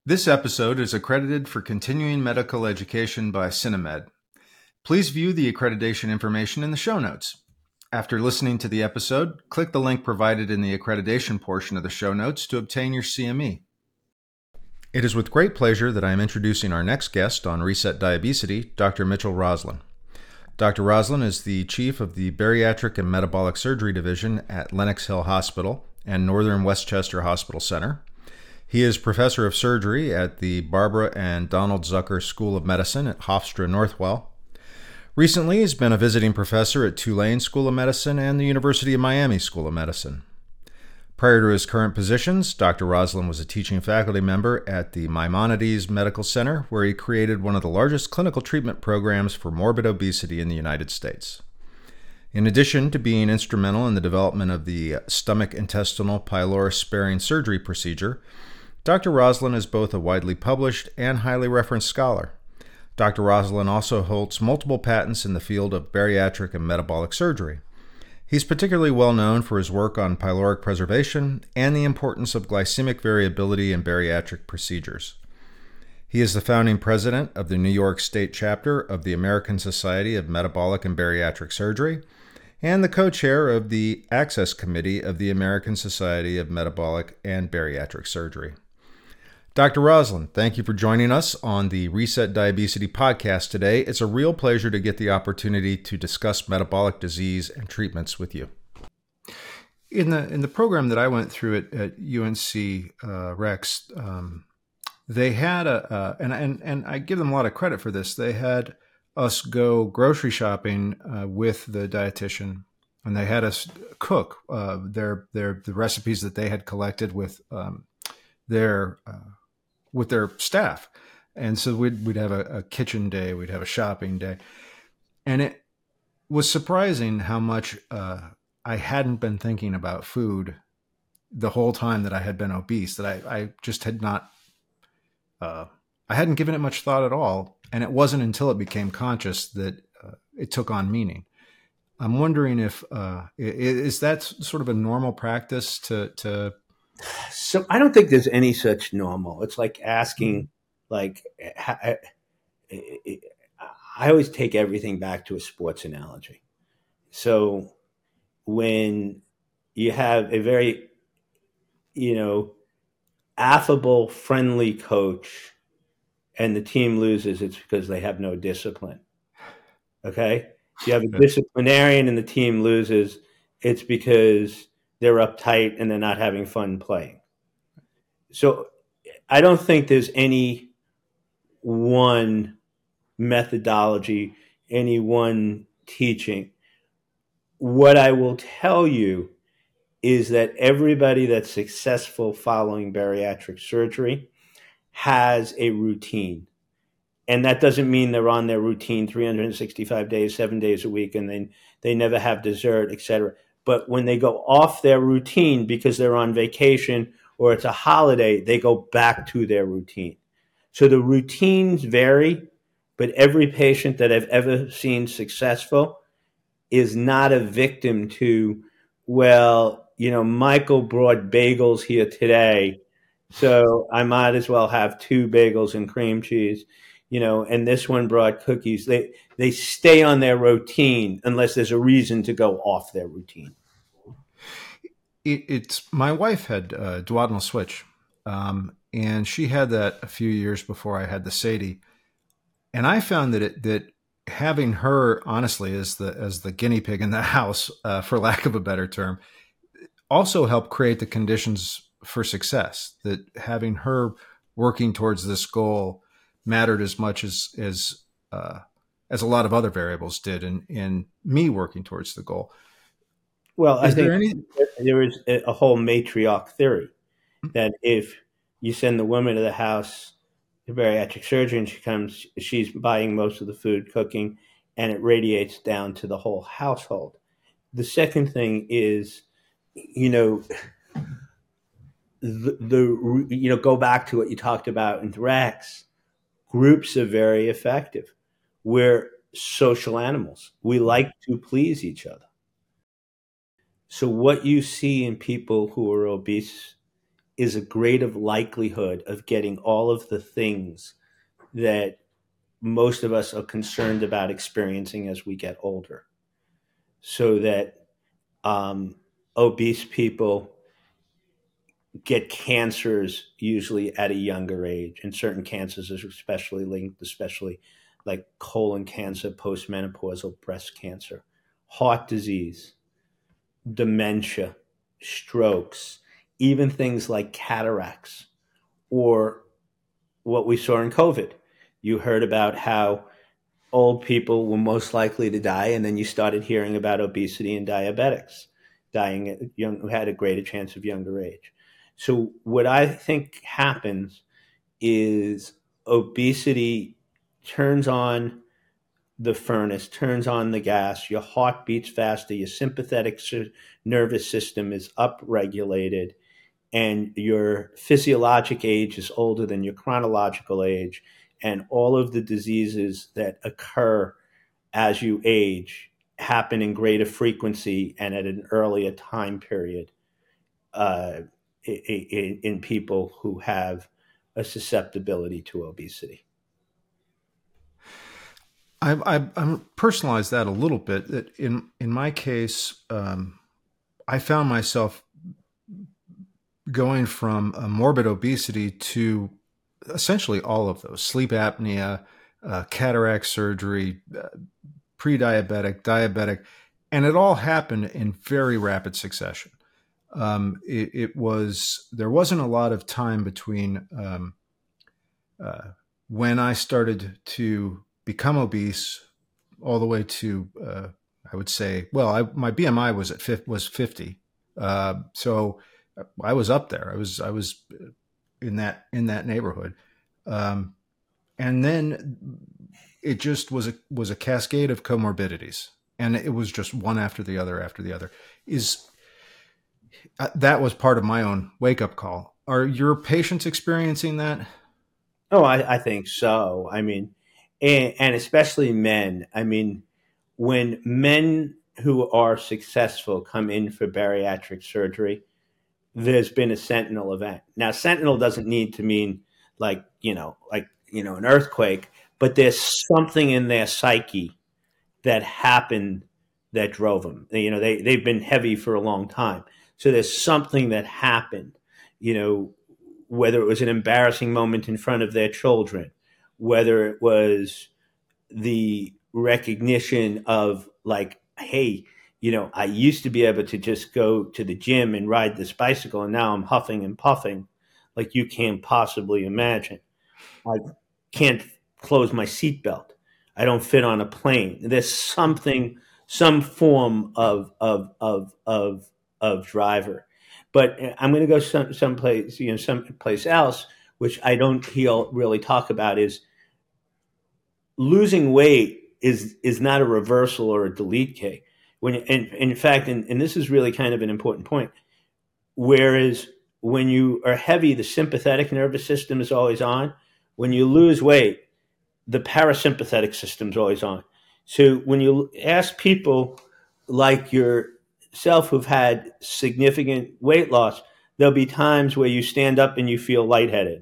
This episode is accredited for continuing medical education by Cinemed. Please view the accreditation information in the show notes. After listening to the episode, click the link provided in the accreditation portion of the show notes to obtain your CME. It is with great pleasure that I am introducing our next guest on Reset Diabesity, Dr. Mitchell Roslin. Dr. Roslin is the chief of the Bariatric and Metabolic Surgery Division at Lenox Hill Hospital and Northern Westchester Hospital Center. He is professor of surgery at the Barbara and Donald Zucker School of Medicine at Hofstra Northwell. Recently, he's been a visiting professor at Tulane School of Medicine and the University of Miami School of Medicine. Prior to his current positions, Dr. Roslin was a teaching faculty member at the Maimonides Medical Center, where he created one of the largest clinical treatment programs for morbid obesity in the United States. In addition to being instrumental in the development of the stomach intestinal pylorus sparing surgery procedure, Dr. Roslin is both a widely published and highly referenced scholar. Dr. Roslin also holds multiple patents in the field of bariatric and metabolic surgery. He's particularly well known for his work on pyloric preservation and the importance of glycemic variability in bariatric procedures. He is the founding president of the New York State chapter of the American Society of Metabolic and Bariatric Surgery and the co-chair of the Access Committee of the American Society of Metabolic and Bariatric Surgery. Dr. Roslin, thank you for joining us on the Reset Diabesity podcast today. It's a real pleasure to get the opportunity to discuss metabolic disease and treatments with you. In the program that I went through at UNC Rex, they had and I give them a lot of credit for this. They had us go grocery shopping with the dietitian, and they had us cook the recipes that they had collected with their staff. And so we'd have a kitchen day, we'd have a shopping day. And it was surprising how much I hadn't been thinking about food the whole time that I had been obese, that I just had not, I hadn't given it much thought at all. And it wasn't until it became conscious that it took on meaning. I'm wondering if, is that sort of a normal practice to So I don't think there's any such normal. It's like asking, I always take everything back to a sports analogy. So when you have a very, affable, friendly coach and the team loses, it's because they have no discipline. Okay? If you have a disciplinarian and the team loses, it's because they're uptight and they're not having fun playing. So I don't think there's any one methodology, any one teaching. What I will tell you is that everybody that's successful following bariatric surgery has a routine. And that doesn't mean they're on their routine 365 days, 7 days a week, and they never have dessert, etc. But when they go off their routine because they're on vacation or it's a holiday, they go back to their routine. So the routines vary, but every patient that I've ever seen successful is not a victim to, Michael brought bagels here today, so I might as well have 2 bagels and cream cheese, and this one brought cookies. They stay on their routine unless there's a reason to go off their routine. It's my wife had duodenal switch, and she had that a few years before I had the SADI, and I found that having her honestly as the guinea pig in the house, for lack of a better term, also helped create the conditions for success. That having her working towards this goal mattered as much as a lot of other variables did in me working towards the goal. Well, I think there is a whole matriarch theory that if you send the woman to the house, the bariatric surgeon, she's buying most of the food, cooking, and it radiates down to the whole household. The second thing is, go back to what you talked about in Rex. Groups are very effective. We're social animals. We like to please each other. So what you see in people who are obese is a greater likelihood of getting all of the things that most of us are concerned about experiencing as we get older. So that obese people get cancers usually at a younger age, and certain cancers are especially linked, especially like colon cancer, postmenopausal breast cancer, heart disease, dementia, strokes, even things like cataracts, or what we saw in COVID. You heard about how old people were most likely to die, and then you started hearing about obesity and diabetics dying at young, who had a greater chance of younger age. So what I think happens is obesity turns on the furnace, turns on the gas, your heart beats faster, your sympathetic nervous system is upregulated, and your physiologic age is older than your chronological age, and all of the diseases that occur as you age happen in greater frequency and at an earlier time period uh, in people who have a susceptibility to obesity. I'm personalized that a little bit. That in my case, I found myself going from a morbid obesity to essentially all of those: sleep apnea, cataract surgery, pre-diabetic, diabetic, and it all happened in very rapid succession. There wasn't a lot of time between when I started to become obese all the way to I would say, well, my BMI was 50, so I was up there. I was in that neighborhood, and then it just was a cascade of comorbidities, and it was just one after the other after the other. That was part of my own wake up call. Are your patients experiencing that? Oh, I think so. I mean, and especially men. I mean, when men who are successful come in for bariatric surgery, there's been a sentinel event. Now, sentinel doesn't need to mean an earthquake, but there's something in their psyche that happened that drove them. They've been heavy for a long time, so there's something that happened. Whether it was an embarrassing moment in front of their children, whether it was the recognition of like, hey, I used to be able to just go to the gym and ride this bicycle, and now I'm huffing and puffing like you can't possibly imagine. I can't close my seatbelt. I don't fit on a plane. There's some form of driver. But I'm going to go someplace else, which I don't hear really talk about, is losing weight is not a reversal or a delete key. In fact, this is really kind of an important point. Whereas when you are heavy, the sympathetic nervous system is always on. When you lose weight, the parasympathetic system is always on. So when you ask people like yourself who've had significant weight loss, there'll be times where you stand up and you feel lightheaded,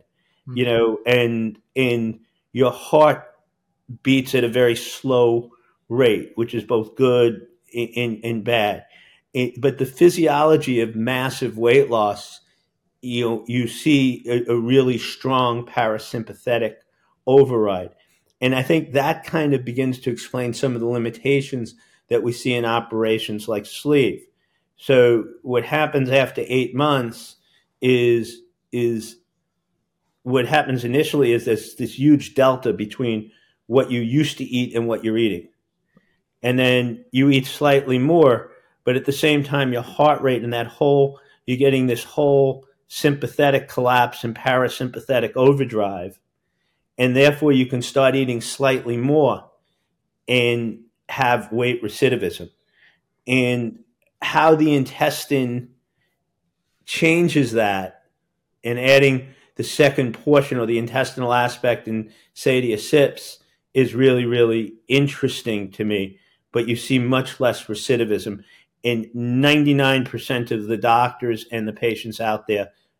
and your heart beats at a very slow rate, which is both good and bad. But the physiology of massive weight loss, you see a really strong parasympathetic override. And I think that kind of begins to explain some of the limitations that we see in operations like sleeve. So what happens after 8 months is what happens initially is this huge delta between what you used to eat and what you're eating. And then you eat slightly more, but at the same time, your heart rate and you're getting this whole sympathetic collapse and parasympathetic overdrive. And therefore, you can start eating slightly more and have weight recidivism. And how the intestine changes that, and adding the second portion or the intestinal aspect in Sadia Sips is really, really interesting to me. But you see much less recidivism. And 99% of the doctors and the patients out there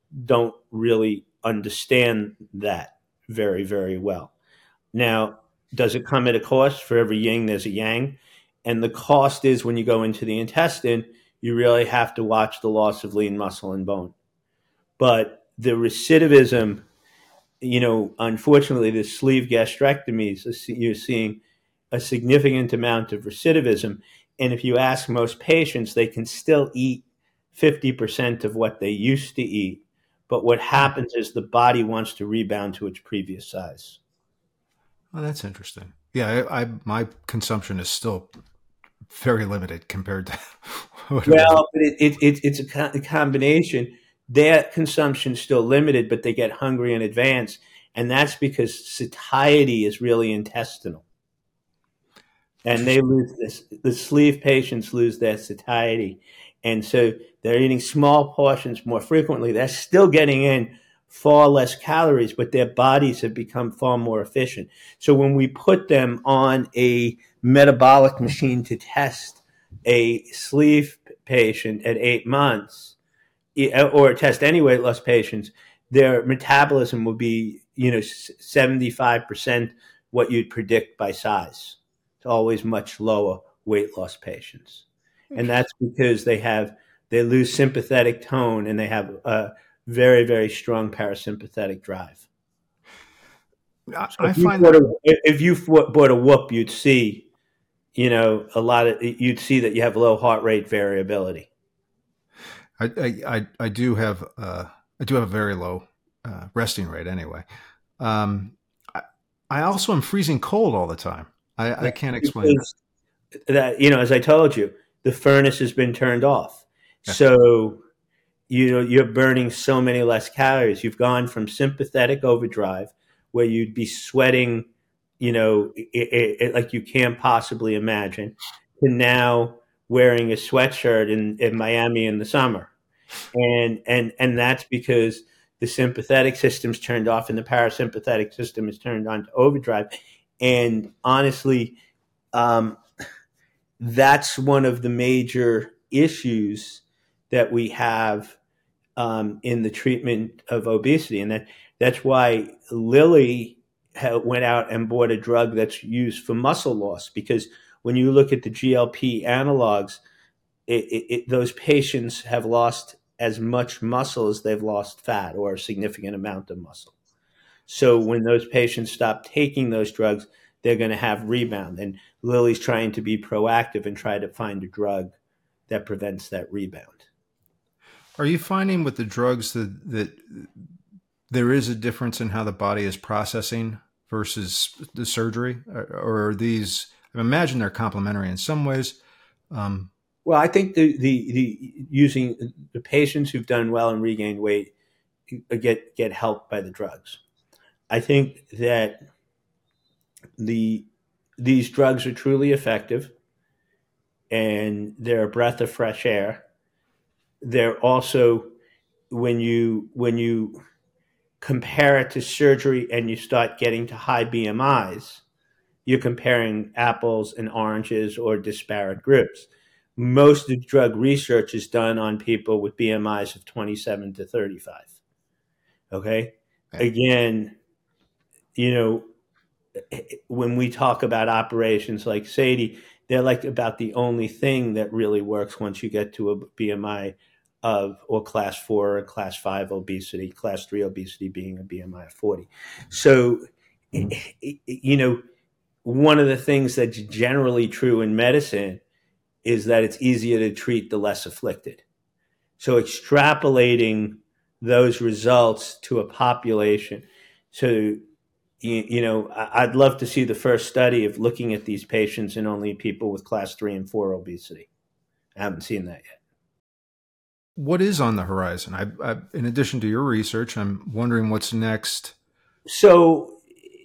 don't really understand that very, very well. Now, does it come at a cost? For every yin, there's a yang. And the cost is when you go into the intestine, you really have to watch the loss of lean muscle and bone. But the recidivism, unfortunately, the sleeve gastrectomies, you're seeing a significant amount of recidivism. And if you ask most patients, they can still eat 50% of what they used to eat. But what happens is the body wants to rebound to its previous size. Oh, that's interesting. Yeah, my consumption is still very limited compared to what it was. Well, but it's a combination. Their consumption's still limited, but they get hungry in advance. And that's because satiety is really intestinal. And they lose this. The sleeve patients lose their satiety. And so they're eating small portions more frequently. They're still getting in far less calories, but their bodies have become far more efficient. So when we put them on a metabolic machine to test a sleeve patient at 8 months, or test any weight loss patients, their metabolism will be 75% what you'd predict by size. It's always much lower weight loss patients, and that's because they lose sympathetic tone and they have a very, very strong parasympathetic drive. So I find that if you bought a whoop, you'd see you'd see that you have low heart rate variability. I do have a very low resting rate anyway. I also am freezing cold all the time. I can't explain that. As I told you, the furnace has been turned off. Yeah. So, you're burning so many less calories. You've gone from sympathetic overdrive, where you'd be sweating, like you can't possibly imagine, to now wearing a sweatshirt in Miami in the summer. And that's because the sympathetic system's turned off and the parasympathetic system is turned on to overdrive. And honestly, that's one of the major issues that we have in the treatment of obesity. And that's why Lilly went out and bought a drug that's used for muscle loss, because when you look at the GLP analogs, those patients have lost as much muscle as they've lost fat, or a significant amount of muscle. So when those patients stop taking those drugs, they're going to have rebound. And Lilly's trying to be proactive and try to find a drug that prevents that rebound. Are you finding with the drugs that there is a difference in how the body is processing versus the surgery? Or are these, I imagine they're complementary in some ways. Well, I think the using the patients who've done well and regained weight get helped by the drugs. I think that these drugs are truly effective, and they're a breath of fresh air. They're also, when you compare it to surgery and you start getting to high BMIs, you're comparing apples and oranges or disparate groups. Most of the drug research is done on people with BMIs of 27 to 35. Okay. Again, when we talk about operations like Sadie, they're like about the only thing that really works once you get to a BMI of, or class 4 or class 5 obesity, class 3 obesity being a BMI of 40. So, one of the things that's generally true in medicine is that it's easier to treat the less afflicted. So extrapolating those results to a population. So, I'd love to see the first study of looking at these patients in only people with class 3 and 4 obesity. I haven't seen that yet. What is on the horizon? I in addition to your research, I'm wondering what's next. So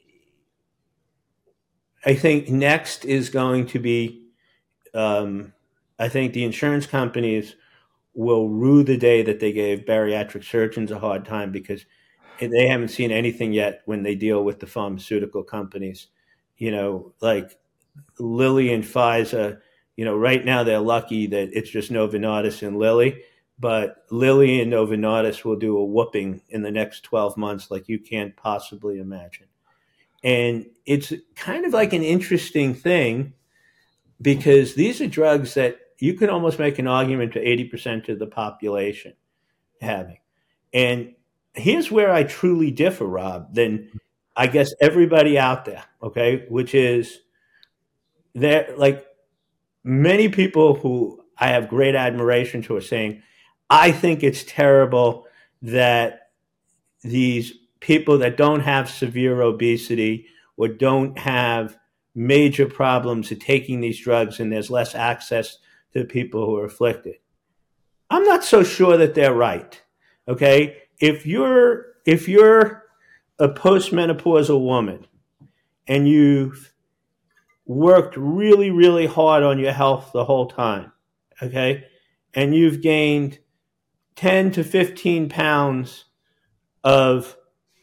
I think next is going to be, I think the insurance companies will rue the day that they gave bariatric surgeons a hard time, because they haven't seen anything yet when they deal with the pharmaceutical companies. Like Lilly and Pfizer, right now they're lucky that it's just Novo Nordisk and Lilly, but Lilly and Novo Nordisk will do a whooping in the next 12 months like you can't possibly imagine. And it's kind of like an interesting thing because these are drugs that you could almost make an argument to 80% of the population having. And here's where I truly differ, Rob, than I guess everybody out there, okay, which is there, like many people who I have great admiration to are saying, I think it's terrible that these people that don't have severe obesity or don't have major problems of taking these drugs and there's less access to people who are afflicted. I'm not so sure that they're right. Okay? If you're a postmenopausal woman and you've worked really, really hard on your health the whole time, okay, and you've gained 10 to 15 pounds of,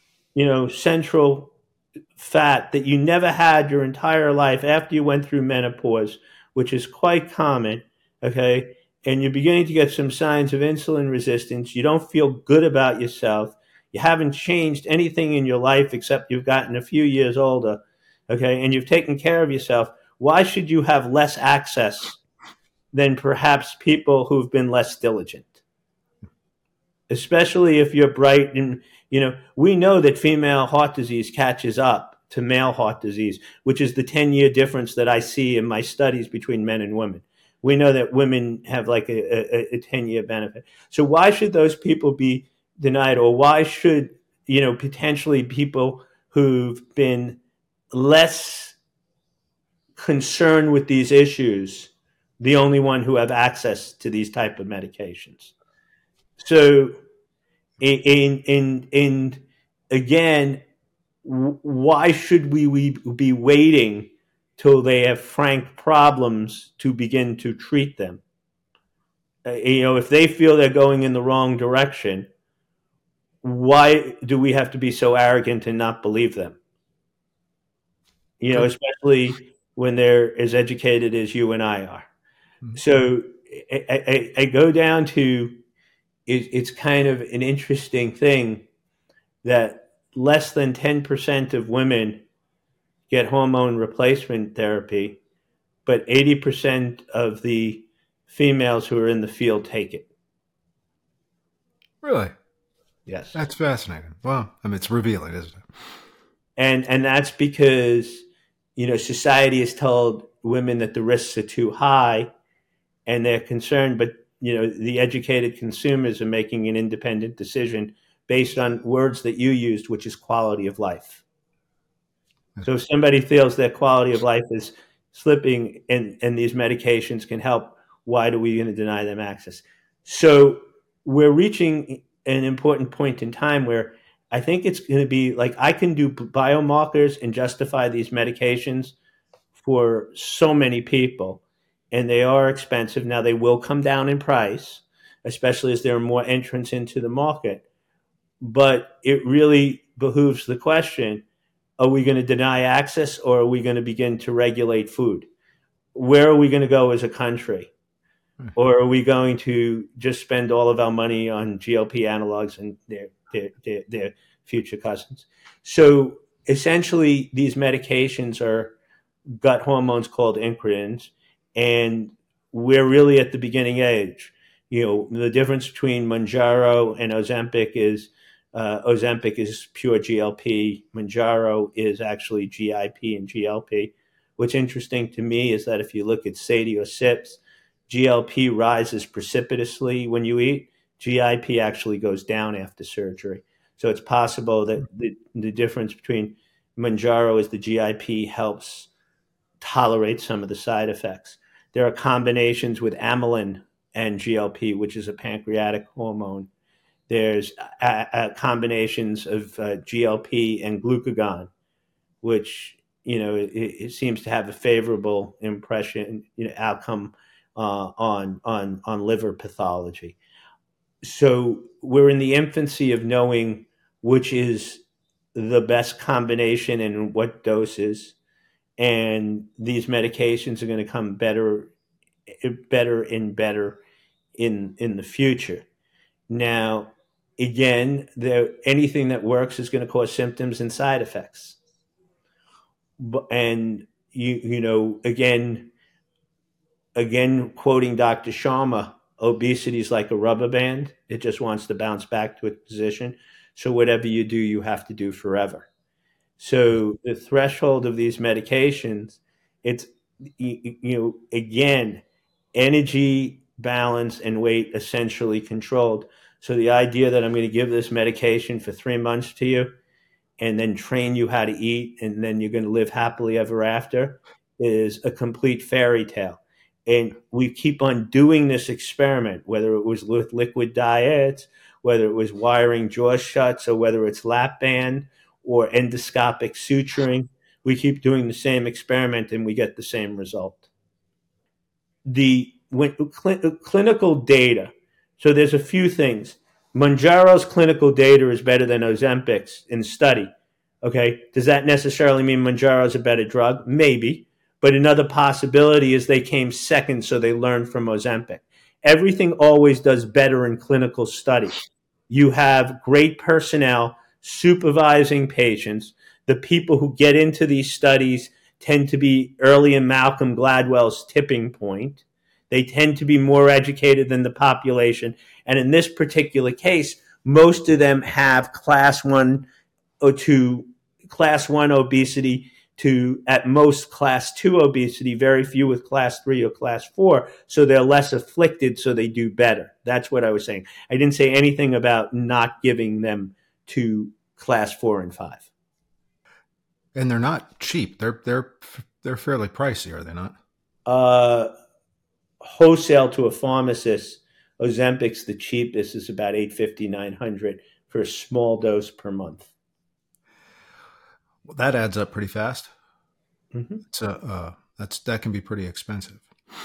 central fat that you never had your entire life after you went through menopause, which is quite common, okay, and you're beginning to get some signs of insulin resistance, you don't feel good about yourself, you haven't changed anything in your life except you've gotten a few years older, okay, and you've taken care of yourself, why should you have less access than perhaps people who've been less diligent? Especially if you're bright and, we know that female heart disease catches up to male heart disease, which is the 10-year difference that I see in my studies between men and women. We know that women have like a 10-year benefit. So why should those people be denied, or why should, potentially people who've been less concerned with these issues the only one who have access to these type of medications? So, and again, why should we be waiting till they have frank problems to begin to treat them? If they feel they're going in the wrong direction, why do we have to be so arrogant and not believe them? Especially when they're as educated as you and I are. Mm-hmm. So I go down to, it's kind of an interesting thing that less than 10% of women get hormone replacement therapy, but 80% of the females who are in the field take it. Really? Yes. That's fascinating. Well, it's revealing, isn't it? And that's because, society has told women that the risks are too high and they're concerned, but, the educated consumers are making an independent decision based on words that you used, which is quality of life. So if somebody feels their quality of life is slipping and these medications can help, why are we going to deny them access? So we're reaching an important point in time where I think it's going to be like I can do biomarkers and justify these medications for so many people, and they are expensive. Now they will come down in price, especially as there are more entrants into the market. But it really behooves the question, are we going to deny access or are we going to begin to regulate food? Where are we going to go as a country? Or are we going to just spend all of our money on GLP analogs and their future cousins? So essentially, these medications are gut hormones called incretins, and we're really at the beginning age. The difference between Mounjaro and Ozempic is pure GLP. Mounjaro is actually GIP and GLP. What's interesting to me is that if you look at SATI or SIPs, GLP rises precipitously when you eat. GIP actually goes down after surgery. So it's possible that the difference between Mounjaro is the GIP helps tolerate some of the side effects. There are combinations with amylin and GLP, which is a pancreatic hormone. There's combinations of GLP and glucagon, which, it seems to have a favorable outcome on liver pathology. So we're in the infancy of knowing which is the best combination and what doses, and these medications are going to come better and better in the future. Now, again, anything that works is going to cause symptoms and side effects. And again, quoting Dr. Sharma, obesity is like a rubber band. It just wants to bounce back to its position. So whatever you do, you have to do forever. So the threshold of these medications, it's, again, energy, balance, and weight essentially controlled. So the idea that I'm going to give this medication for 3 months to you and then train you how to eat and then you're going to live happily ever after is a complete fairy tale. And we keep on doing this experiment, whether it was with liquid diets, whether it was wiring jaws shut, or whether it's lap band or endoscopic suturing. We keep doing the same experiment and we get the same result. Clinical data. So there's a few things. Mounjaro's clinical data is better than Ozempic's in study. Okay. Does that necessarily mean Mounjaro is a better drug? Maybe. But another possibility is they came second, so they learned from Ozempic. Everything always does better in clinical study. You have great personnel supervising patients. The people who get into these studies tend to be early in Malcolm Gladwell's tipping point. They tend to be more educated than the population. And in this particular case, most of them have class 1 obesity to at most class 2 obesity, very few with class 3 or class 4. So they're less afflicted, so they do better. That's what I was saying. I didn't say anything about not giving them to class 4 and 5. And they're not cheap. They're fairly pricey, are they not? Wholesale to a pharmacist, Ozempic's the cheapest, is about $850, $900 for a small dose per month. Well, that adds up pretty fast. Mm-hmm. That can be pretty expensive.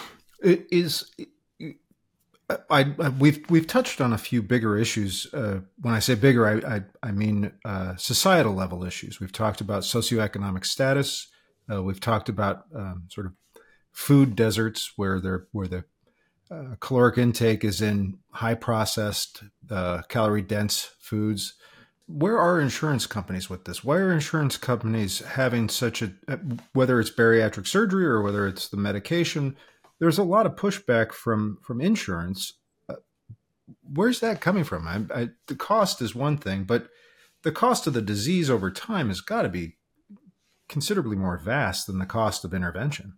We've touched on a few bigger issues. When I say bigger, I mean societal level issues. We've talked about socioeconomic status. We've talked about sort of food deserts where the caloric intake is in high processed, calorie dense foods. Where are insurance companies with this? Why are insurance companies having whether it's bariatric surgery or whether it's the medication? There's a lot of pushback from insurance. Where's that coming from? The cost is one thing, but the cost of the disease over time has got to be considerably more vast than the cost of intervention.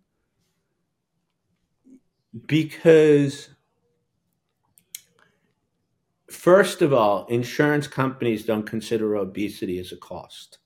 Because, first of all, insurance companies don't consider obesity as a cost.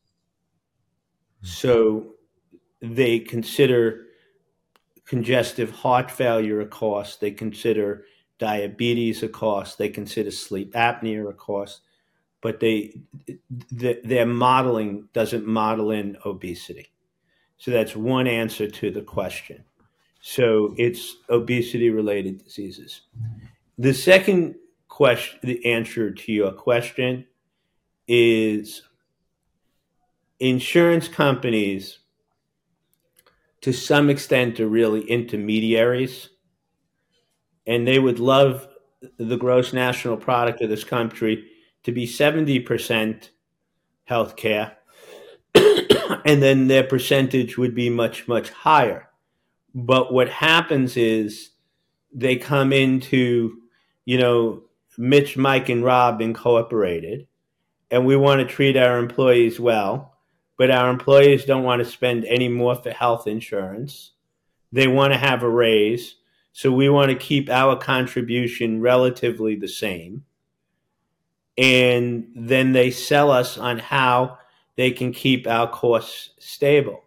So they consider congestive heart failure a cost. They consider diabetes a cost. They consider sleep apnea a cost. But their modeling doesn't model in obesity. So that's one answer to the question. So it's obesity-related diseases. The second question, the answer to your question, is insurance companies, to some extent, are really intermediaries, and they would love the gross national product of this country to be 70% healthcare, and then their percentage would be much, much higher. But what happens is they come into, Mitch, Mike, and Rob Incorporated, and we want to treat our employees well, but our employees don't want to spend any more for health insurance. They want to have a raise, so we want to keep our contribution relatively the same. And then they sell us on how they can keep our costs stable.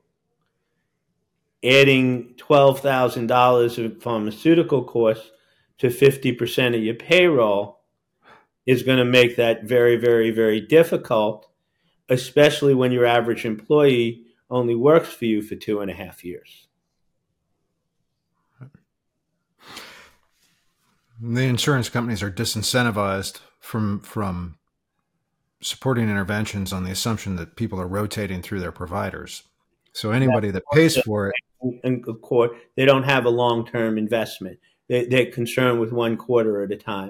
Adding $12,000 of pharmaceutical costs to 50% of your payroll is going to make that very, very, very difficult, especially when your average employee only works for you for 2.5 years. The insurance companies are disincentivized from supporting interventions on the assumption that people are rotating through their providers. So anybody that pays for it, and of course, they don't have a long-term investment. They're concerned with one quarter at a time.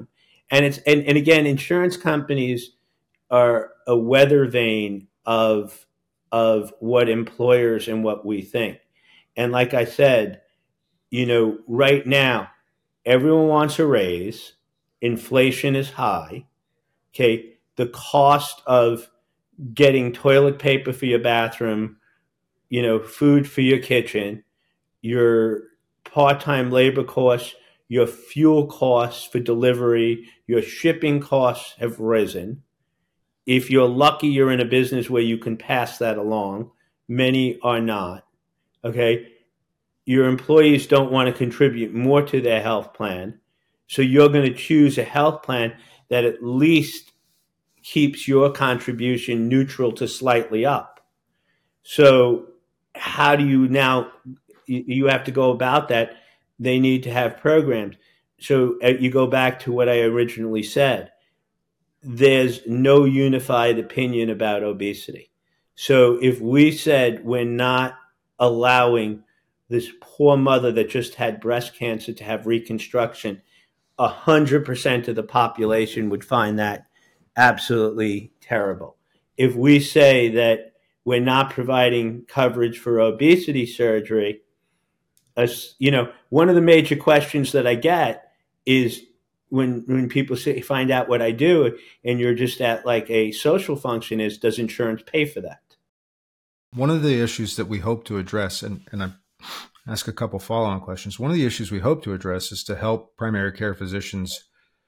And again, insurance companies are a weather vane of what employers and what we think. And like I said, right now, everyone wants a raise. Inflation is high. Okay. The cost of getting toilet paper for your bathroom, food for your kitchen, your part-time labor costs, your fuel costs for delivery, your shipping costs have risen. If you're lucky, you're in a business where you can pass that along. Many are not. Okay. Your employees don't want to contribute more to their health plan. So you're going to choose a health plan that at least keeps your contribution neutral to slightly up. So how do you now, you have to go about that? They need to have programs. So you go back to what I originally said. There's no unified opinion about obesity. So if we said we're not allowing this poor mother that just had breast cancer to have reconstruction, 100% of the population would find that absolutely terrible. If we say that we're not providing coverage for obesity surgery, one of the major questions that I get is when people find out what I do, and you're just at like a social function, is does insurance pay for that? One of the issues that we hope to address, and I ask a couple follow-on questions. One of the issues we hope to address is to help primary care physicians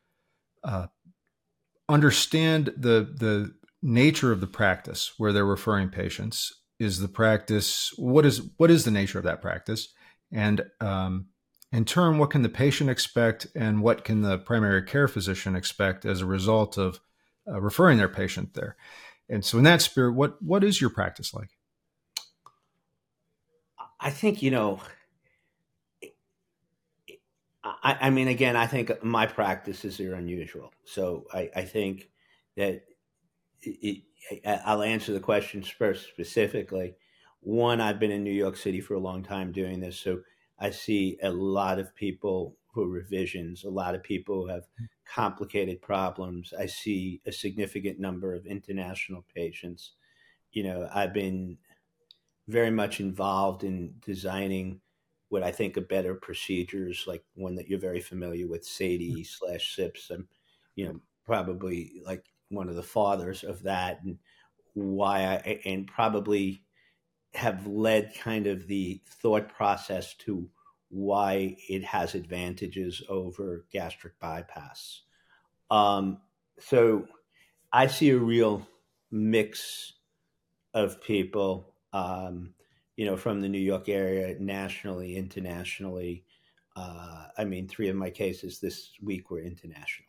understand the nature of the practice where they're referring patients. Is the practice, what is the nature of that practice? And in turn, what can the patient expect, and what can the primary care physician expect as a result of referring their patient there? And so in that spirit, what is your practice like? I think, I mean, again, I think my practices are unusual. So I think that I'll answer the question first specifically. One, I've been in New York City for a long time doing this. So I see a lot of people who are revisions, a lot of people who have complicated problems. I see a significant number of international patients. I've been very much involved in designing what I think are better procedures, like one that you're very familiar with, SADE/SIPS. I'm, probably like one of the fathers of that, and and probably have led kind of the thought process to why it has advantages over gastric bypass. Um, so I see a real mix of people, from the New York area, nationally, internationally. I mean, 3 of my cases this week were international.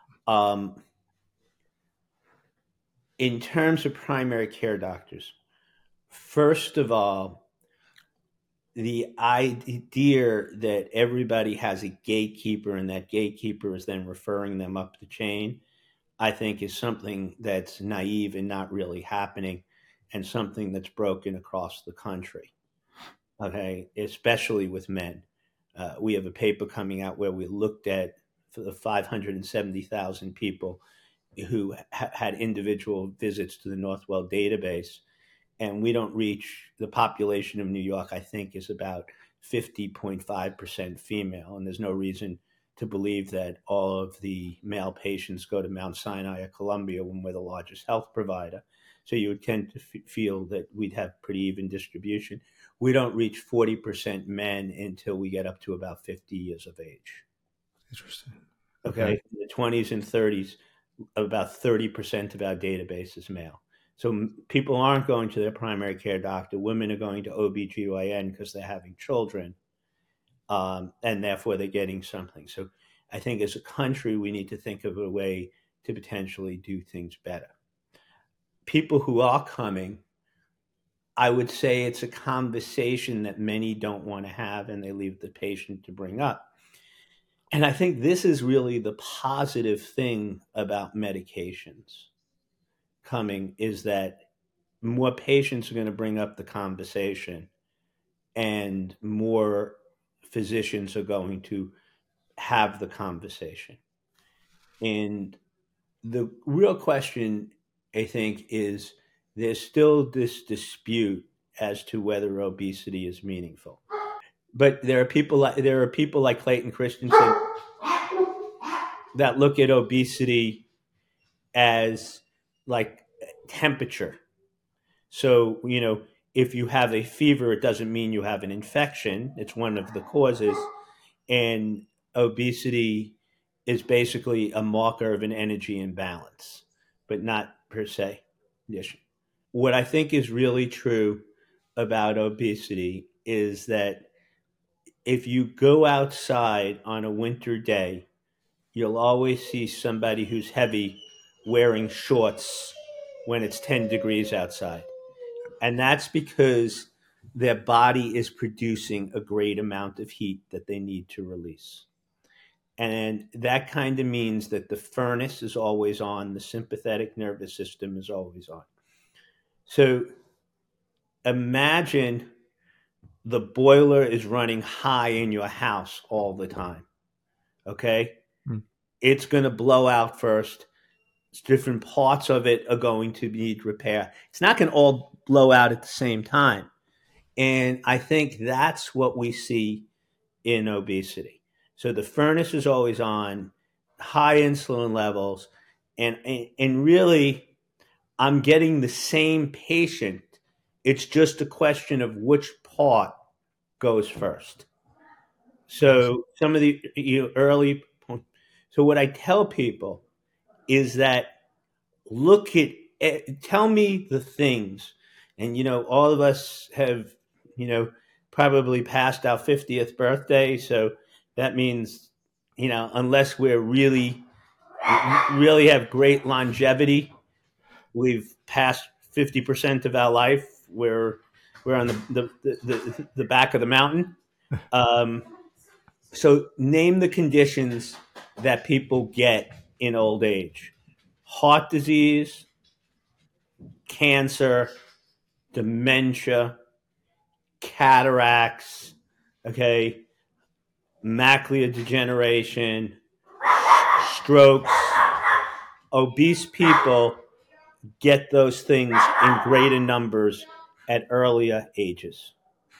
In terms of primary care doctors, first of all, the idea that everybody has a gatekeeper and that gatekeeper is then referring them up the chain, I think is something that's naive and not really happening, and something that's broken across the country. Okay, especially with men. We have a paper coming out where we looked at for the 570,000 people who had individual visits to the Northwell database, and we don't reach the population of New York. I think is about 50.5% female, and there's no reason to believe that all of the male patients go to Mount Sinai or Columbia when we're the largest health provider. So you would tend to feel that we'd have pretty even distribution. We don't reach 40% men until we get up to about 50 years of age. Interesting. Okay. In the 20s and 30s, about 30% of our database is male. So people aren't going to their primary care doctor. Women are going to OBGYN because they're having children, and therefore they're getting something. So I think as a country, we need to think of a way to potentially do things better. People who are coming, I would say it's a conversation that many don't want to have, and they leave the patient to bring up. And I think this is really the positive thing about medications coming, is that more patients are going to bring up the conversation, and more physicians are going to have the conversation. And the real question, I think, is there's still this dispute as to whether obesity is meaningful. But there are people like Clayton Christensen that look at obesity as like temperature. So, if you have a fever, it doesn't mean you have an infection. It's one of the causes. And obesity is basically a marker of an energy imbalance, but not per se the issue. What I think is really true about obesity is that if you go outside on a winter day, you'll always see somebody who's heavy wearing shorts when it's 10 degrees outside. And that's because their body is producing a great amount of heat that they need to release. And that kind of means that the furnace is always on, the sympathetic nervous system is always on. So imagine the boiler is running high in your house all the time. Okay? Mm. It's going to blow out first. Different parts of it are going to need repair. It's not going to all blow out at the same time. And I think that's what we see in obesity. So the furnace is always on, high insulin levels, and really I'm getting the same patient. It's just a question of which part goes first. So some of the early, so what I tell people is that tell me the things, and all of us have probably passed our 50th birthday, so that means unless we're really have great longevity, we've passed 50% of our life. We're on the back of the mountain. So name the conditions that people get in old age: heart disease, cancer, dementia, cataracts, okay, macular degeneration, strokes. Obese people get those things in greater numbers at earlier ages.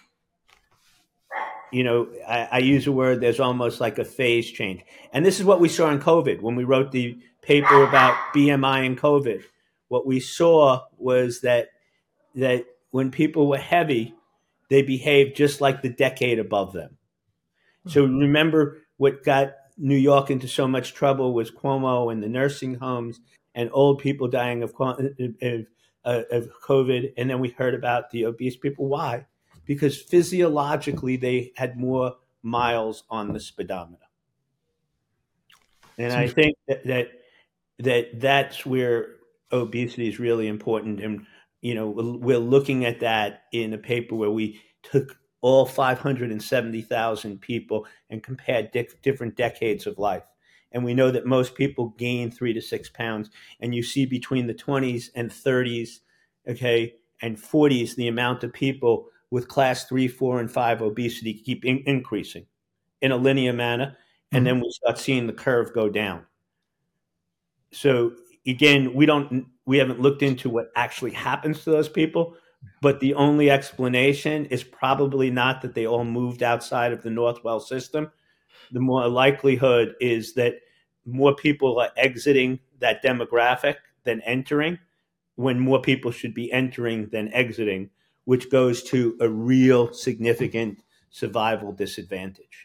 I use a word, there's almost like a phase change. And this is what we saw in COVID when we wrote the paper about BMI and COVID. What we saw was that when people were heavy, they behaved just like the decade above them. So remember what got New York into so much trouble was Cuomo and the nursing homes and old people dying of COVID. And then we heard about the obese people. Why? Because physiologically they had more miles on the speedometer. And I think that's where obesity is really important. And, we're looking at that in a paper where we took all 570,000 people and compared different decades of life. And we know that most people gain 3 to 6 pounds. And you see between the 20s and 30s, okay, and 40s, the amount of people with class 3, 4, and 5 obesity keep increasing in a linear manner. And then we start seeing the curve go down. So again, we haven't looked into what actually happens to those people, but the only explanation is probably not that they all moved outside of the Northwell system. The more likelihood is that more people are exiting that demographic than entering, when more people should be entering than exiting, which goes to a real significant survival disadvantage.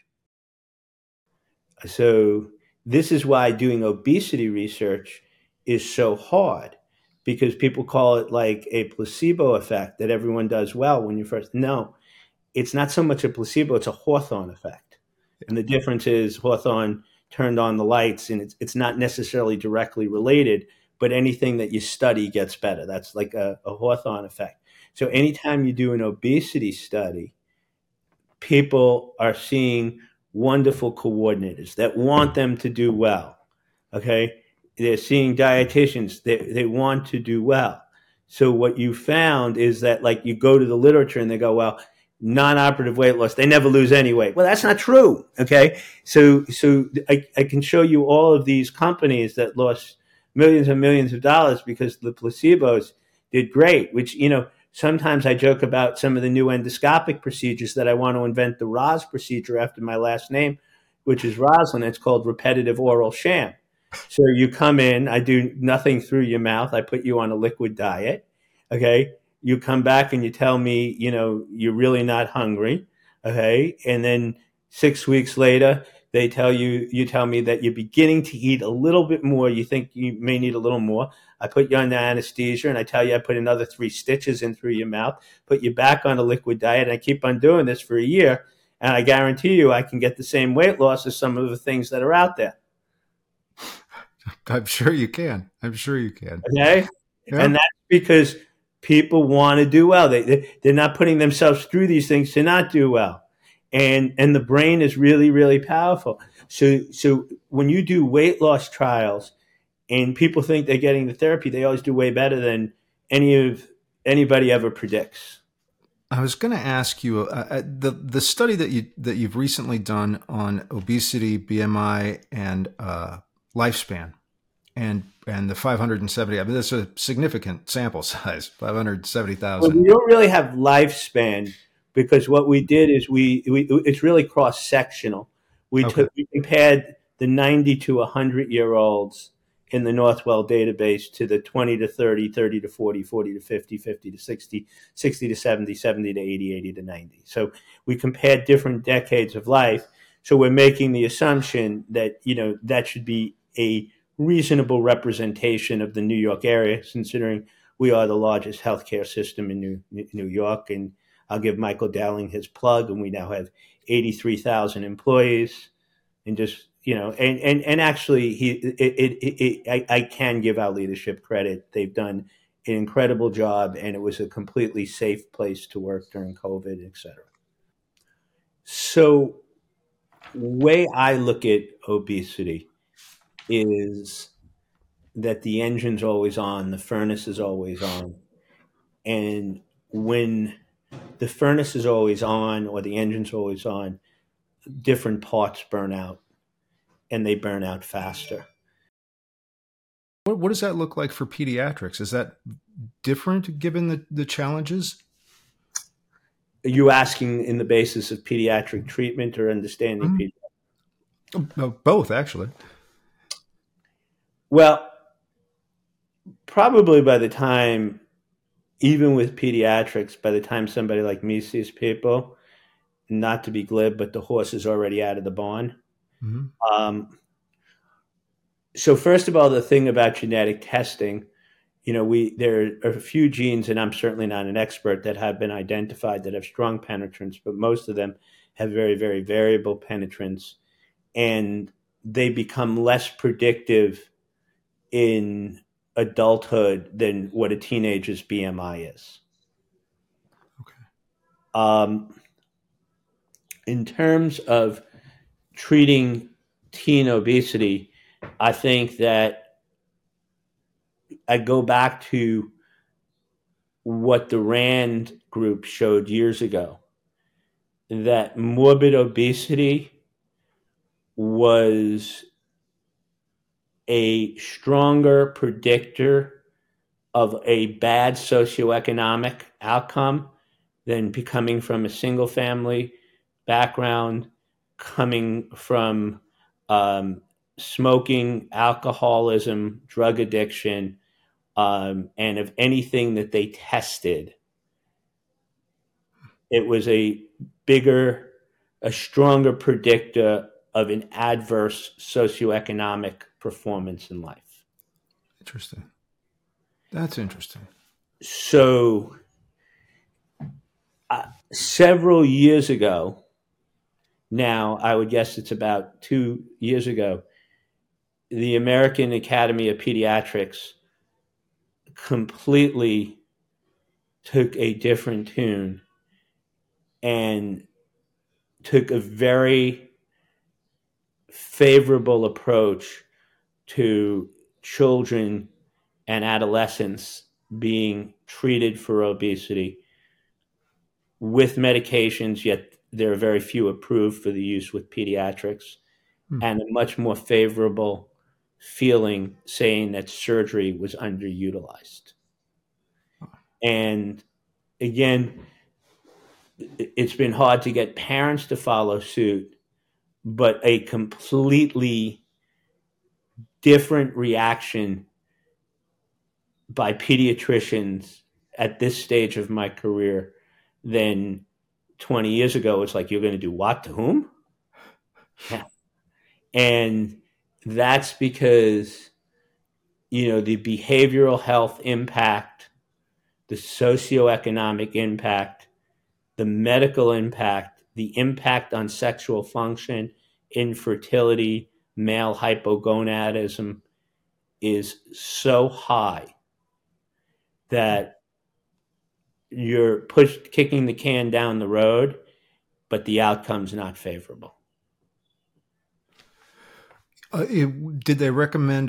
So this is why doing obesity research is so hard, because people call it like a placebo effect, that everyone does well when you first. No, it's not so much a placebo, it's a Hawthorne effect. And the difference is Hawthorne turned on the lights, and it's not necessarily directly related, but anything that you study gets better. That's like a Hawthorne effect. So anytime you do an obesity study, people are seeing wonderful coordinators that want them to do well. Okay. They're seeing dietitians. They want to do well. So what you found is that, like, you go to the literature and they go, well, non-operative weight loss, they never lose any weight. Well, that's not true. Okay. So I can show you all of these companies that lost millions and millions of dollars because the placebos did great, which, sometimes I joke about some of the new endoscopic procedures that I want to invent the Roz procedure after my last name, which is Roslin. It's called repetitive oral sham. So you come in, I do nothing through your mouth. I put you on a liquid diet. Okay. You come back and you tell me, you're really not hungry. Okay. And then 6 weeks later, you tell me that you're beginning to eat a little bit more. You think you may need a little more. I put you under anesthesia and I tell you I put another 3 stitches in through your mouth, put you back on a liquid diet. And I keep on doing this for a year. And I guarantee you I can get the same weight loss as some of the things that are out there. I'm sure you can. Okay. Yeah. And that's because people want to do well. They're not putting themselves through these things to not do well. And the brain is really, really powerful. So when you do weight loss trials and people think they're getting the therapy, they always do way better than anybody ever predicts. I was going to ask you the study that you've recently done on obesity, BMI, and lifespan, and the 570. I mean, that's a significant sample size, 570,000. Well, we don't really have lifespan because what we did is it's really cross sectional. We compared the 90 to 100-year-olds in the Northwell database to the 20 to 30, 30 to 40, 40 to 50, 50 to 60, 60 to 70, 70 to 80, 80 to 90. So we compared different decades of life. So we're making the assumption that, that should be a reasonable representation of the New York area, considering we are the largest healthcare system in New York. And I'll give Michael Dowling his plug. And we now have 83,000 employees, and just, and actually I can give our leadership credit. They've done an incredible job, and it was a completely safe place to work during COVID, et cetera. So way I look at obesity is that the engine's always on, the furnace is always on. And when the furnace is always on or the engine's always on, different parts burn out, and they burn out faster. What does that look like for pediatrics? Is that different given the challenges? Are you asking in the basis of pediatric treatment or understanding pediatrics? Both, actually. Well, probably by the time, even with pediatrics, by the time somebody like me sees people, not to be glib, but the horse is already out of the barn. Mm-hmm. So first of all, the thing about genetic testing, there are a few genes, and I'm certainly not an expert, that have been identified that have strong penetrance, but most of them have very, very variable penetrance, and they become less predictive in adulthood than what a teenager's BMI is. Okay. In terms of treating teen obesity, I think that I go back to what the RAND group showed years ago, that morbid obesity was a stronger predictor of a bad socioeconomic outcome than coming from a single family background, coming from smoking, alcoholism, drug addiction, and of anything that they tested. It was a stronger predictor of an adverse socioeconomic performance in life. Interesting. That's interesting. So several years ago, now I would guess it's about 2 years ago, the American Academy of Pediatrics completely took a different tune and took a very favorable approach to children and adolescents being treated for obesity, with medications, yet there are very few approved for the use with pediatrics, and a much more favorable feeling saying that surgery was underutilized. And again, it's been hard to get parents to follow suit, but a completely different reaction by pediatricians at this stage of my career than 20 years ago. It's like, you're going to do what to whom? Yeah. And that's because, the behavioral health impact, the socioeconomic impact, the medical impact, the impact on sexual function, infertility, male hypogonadism is so high that you're kicking the can down the road, but the outcome's not favorable. Did they recommend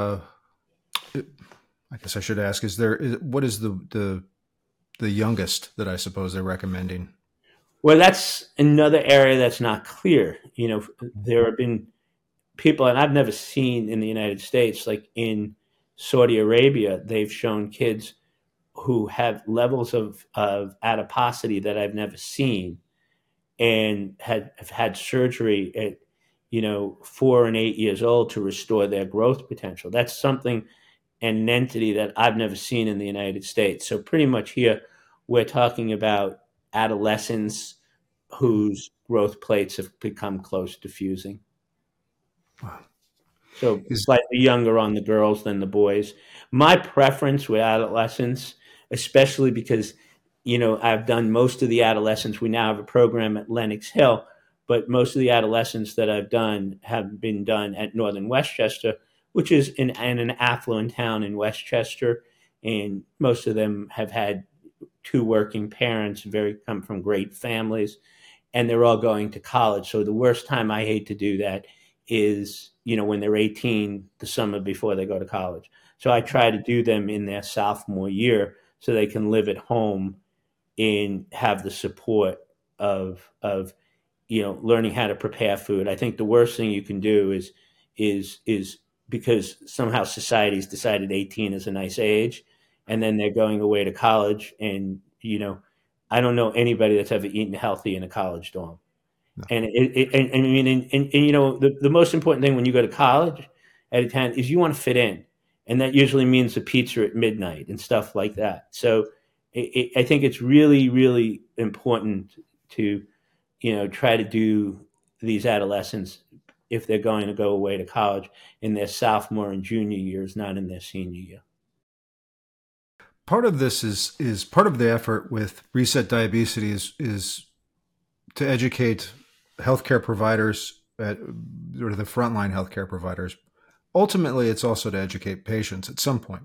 I guess I should ask, what is the youngest that I suppose they're recommending? Well, that's another area that's not clear. There have been people, and I've never seen in the United States, like in Saudi Arabia, they've shown kids who have levels of adiposity that I've never seen, and have had surgery at 4 and 8 years old to restore their growth potential. That's something, an entity that I've never seen in the United States. So pretty much here we're talking about adolescents whose growth plates have become close to fusing. Wow. So slightly younger on the girls than the boys. My preference with adolescents, especially because, I've done most of the adolescents. We now have a program at Lenox Hill, but most of the adolescents that I've done have been done at Northern Westchester, which is in an affluent town in Westchester. And most of them have had 2 working parents, come from great families, and they're all going to college. So the worst time I hate to do that is, when they're 18, the summer before they go to college. So I try to do them in their sophomore year so they can live at home and have the support of learning how to prepare food. I think the worst thing you can do is because somehow society's decided 18 is a nice age, and then they're going away to college, and I don't know anybody that's ever eaten healthy in a college dorm. No. And the most important thing when you go to college at a time is you want to fit in, and that usually means a pizza at midnight and stuff like that. So I think it's really, really important to try to do these adolescents, if they're going to go away to college, in their sophomore and junior years, not in their senior year. Part of this is part of the effort with Reset Diabetes is to educate healthcare providers, or the frontline healthcare providers. Ultimately, it's also to educate patients at some point.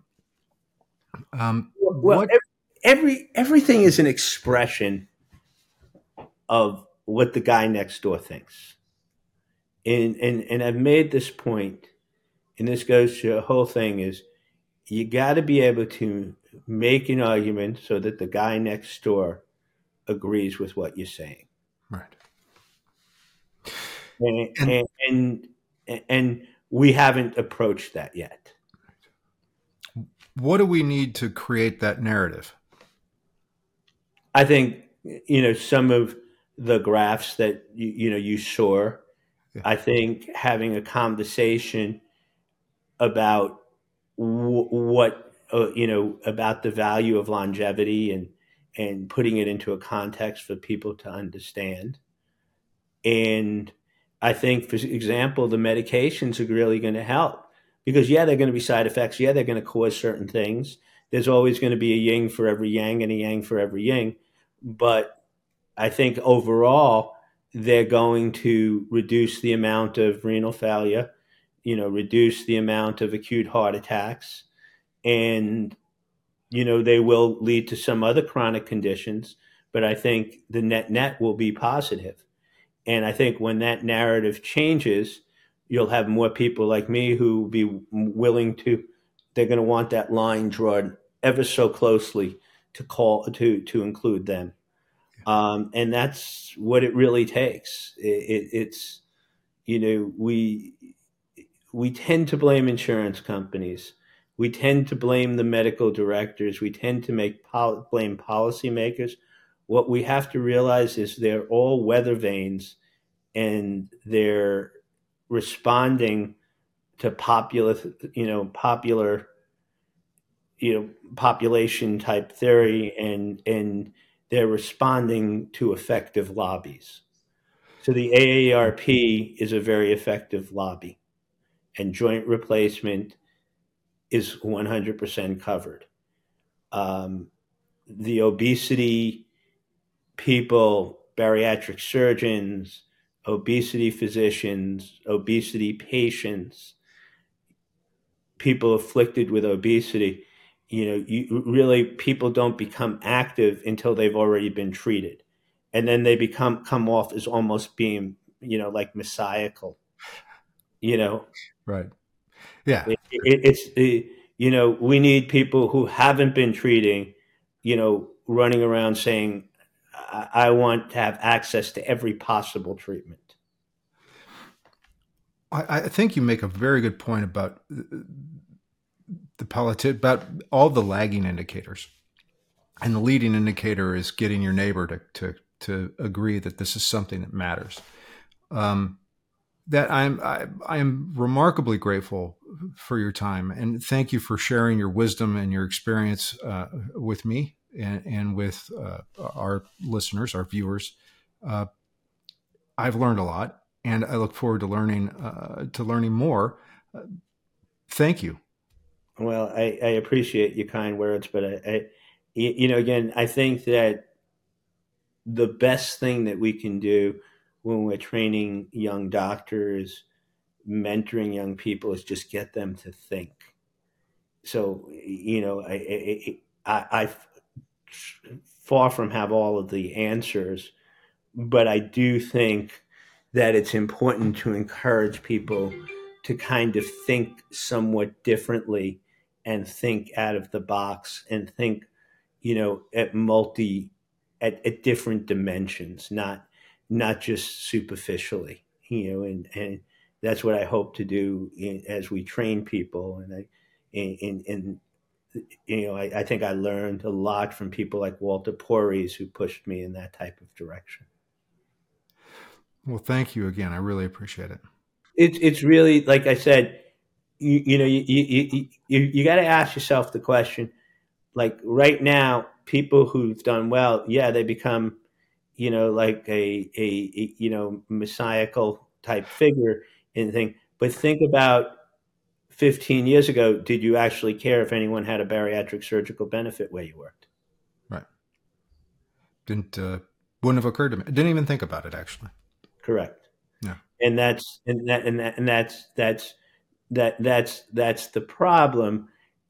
Everything is an expression of what the guy next door thinks. And I've made this point, and this goes to the whole thing, is you got to be able to make an argument so that the guy next door agrees with what you're saying. Right. And we haven't approached that yet. What do we need to create that narrative? I think, some of the graphs that you saw, yeah. I think having a conversation about what about the value of longevity and putting it into a context for people to understand. And I think, for example, the medications are really going to help, because they're going to be side effects. They're going to cause certain things. There's always going to be a yin for every yang and a yang for every yin. But I think overall, they're going to reduce the amount of renal failure, reduce the amount of acute heart attacks, and, they will lead to some other chronic conditions. But I think the net will be positive. And I think when that narrative changes, you'll have more people like me who will be willing to, they're going to want that line drawn ever so closely to include them. And that's what it really takes. It's, we tend to blame insurance companies. We tend to blame the medical directors. We tend to blame policymakers. What we have to realize is they're all weather vanes, and they're responding to popular, population type theory, and they're responding to effective lobbies. So the AARP is a very effective lobby, and joint replacement is 100% covered. Um, the obesity people, bariatric surgeons, obesity physicians, obesity patients, people afflicted with obesity, people don't become active until they've already been treated. And then they come off as almost being, like messiahal, you know, Right. Yeah. we need people who haven't been treating, running around saying, I want to have access to every possible treatment. I think you make a very good point about about all the lagging indicators, and the leading indicator is getting your neighbor to agree that this is something that matters. That I'm remarkably grateful for your time, and thank you for sharing your wisdom and your experience with me and with our listeners, our viewers. I've learned a lot, and I look forward to learning more. Thank you. Well, I appreciate your kind words, but again, I think that the best thing that we can do when we're training young doctors, mentoring young people, is just get them to think. So, I far from have all of the answers, but I do think that it's important to encourage people to kind of think somewhat differently and think out of the box and think, at different dimensions, not just superficially, and that's what I hope to do as we train people. And I think I learned a lot from people like Walter Porres, who pushed me in that type of direction. Well, thank you again. I really appreciate it. It's really, like I said, you got to ask yourself the question. Like right now, people who've done well, yeah, they become, like a messiahal type figure and thing. But think about 15 years ago. Did you actually care if anyone had a bariatric surgical benefit where you worked? Right. Wouldn't have occurred to me. I didn't even think about it, actually. Correct. Yeah. And that's the problem,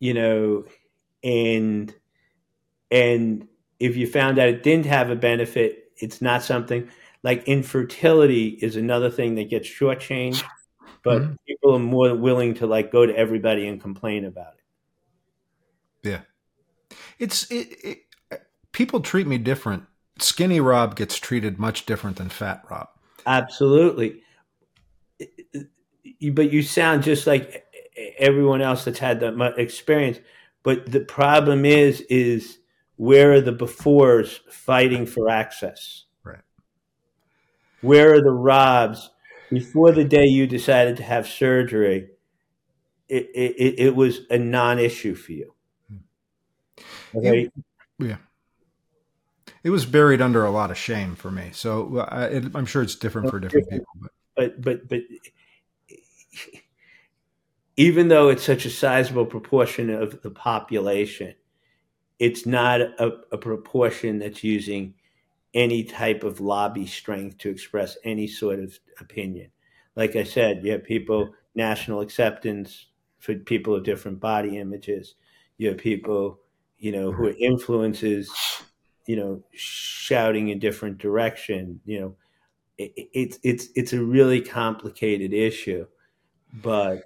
and and if you found out it didn't have a benefit, it's not something. Like infertility is another thing that gets shortchanged, but Mm-hmm. people are more willing to like go to everybody and complain about it. Yeah. People treat me different. Skinny Rob gets treated much different than Fat Rob. Absolutely. But you sound just like everyone else that's had that much experience. But the problem is where are the befores fighting for access? Right. Where are the Robs before the day you decided to have surgery? It was a non-issue for you. Okay. Yeah. It was buried under a lot of shame for me. So I'm sure it's different for different people. But even though it's such a sizable proportion of the population, it's not a proportion that's using any type of lobby strength to express any sort of opinion. Like I said, you have people, national acceptance for people of different body images. You have people, who are influences, shouting in different direction. It's a really complicated issue, but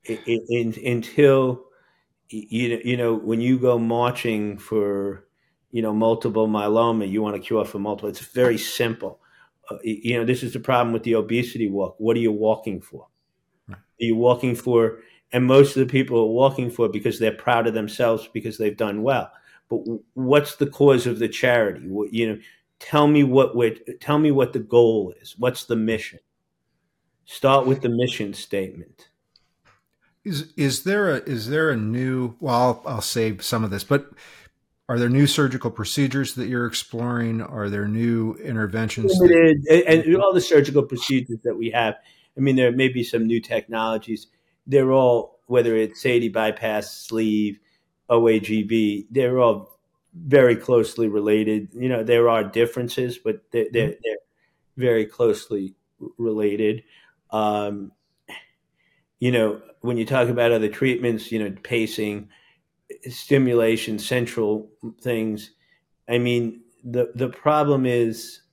until when you go marching for multiple myeloma, you want to cure for multiple. It's very simple. This is the problem with the obesity walk. What are you walking for? Right. Are you walking for, and most of the people are walking for because they're proud of themselves because they've done well. But what's the cause of the charity? Tell me what the goal is. What's the mission? Start with the mission statement. Is there a new? Well, I'll save some of this, but are there new surgical procedures that you're exploring? Are there new interventions? And all the surgical procedures that we have, I mean, there may be some new technologies. They're all, whether it's Sadie bypass, sleeve, OAGB, they're all very closely related. There are differences, but they're very closely related. When you talk about other treatments, pacing, stimulation, central things. I mean, the problem is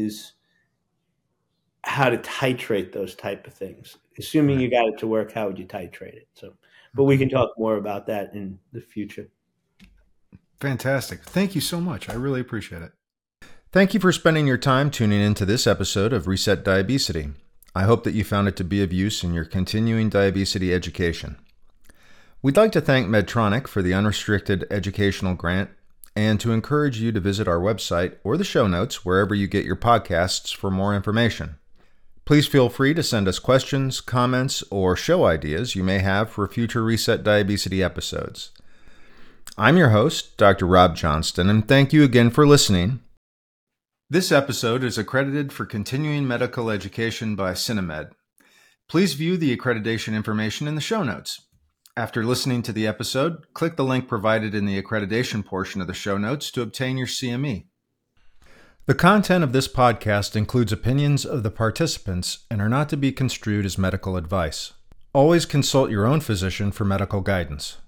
how to titrate those type of things. Assuming you got it to work, how would you titrate it? So, but we can talk more about that in the future. Fantastic. Thank you so much. I really appreciate it. Thank you for spending your time tuning into this episode of Reset Diabesity. I hope that you found it to be of use in your continuing diabesity education. We'd like to thank Medtronic for the unrestricted educational grant and to encourage you to visit our website or the show notes wherever you get your podcasts for more information. Please feel free to send us questions, comments, or show ideas you may have for future Reset Diabesity episodes. I'm your host, Dr. Rob Johnston, and thank you again for listening. This episode is accredited for continuing medical education by Cinemed. Please view the accreditation information in the show notes. After listening to the episode, click the link provided in the accreditation portion of the show notes to obtain your CME. The content of this podcast includes opinions of the participants and are not to be construed as medical advice. Always consult your own physician for medical guidance.